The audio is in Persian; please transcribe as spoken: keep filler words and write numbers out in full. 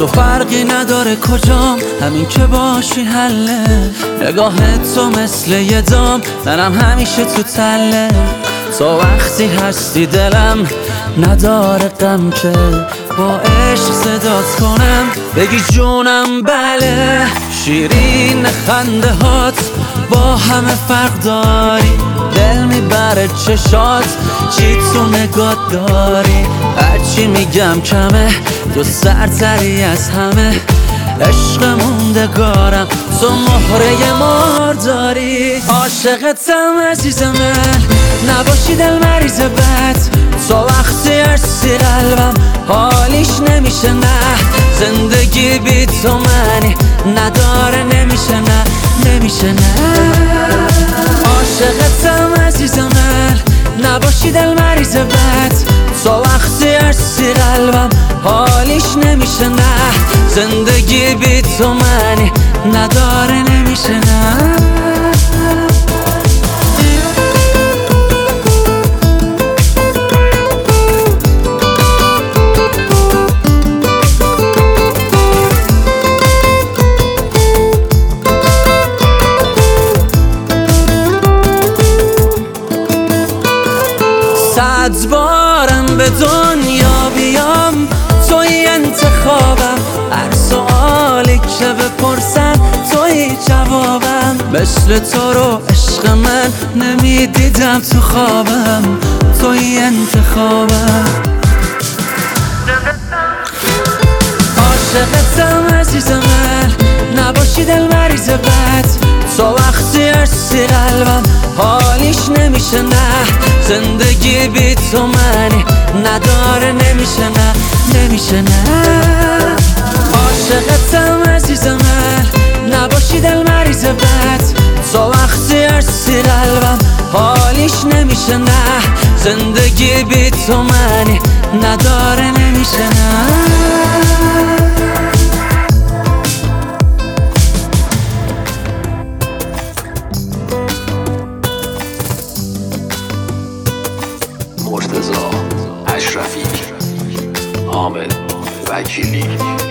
تو فرقی نداره کجام، همین که باشی حله. نگاه تو مثل یه دام، منم همیشه تو تله. تو وقتی هستی دلم نداره غم که با عشق صدات کنم بگی جونم بله. شیرین خنده هات با همه فرق داری، دل میبره چشات چی تو نگات داری. هرچی میگم کمه، تو سرتری از همه. عشق موندگارم تو مهره مار داری. عاشقتم عزیز من، نباشی دل مریض بد. تو وقتی هستی قلبم حالیش نمیشه نه. زندگی بی تو منی نداره، نمیشه نه نمیشه نه. عاشقتم عزیز من، نباشی دل مریض بد. تو وقتی هستی قلبم حالیش نمیشه نه. زندگی بی تو منی نداره، نمیشه نه. صد بارم به دنیا بیام توی انتخابم. هر سوالی که بپرسن توی جوابم. مثل تو رو عشق من نمیدیدم تو خوابم، توی انتخابم. عاشقتم عزیز من، نباشی دل مریض بد. تو وقتی هستی قلبم حالیش نمیشه نه. زندگی بی تو منی نداره، نمیشه نه نمیشه نه. عاشقتم عزیز من، نباشی دل مریض بد. تو وقتی هستی قلبم حالیش نمیشه نه. زندگی بی تو منی نداره، نمیشه نه. مرتضی اشرفی، حامد وکیلی.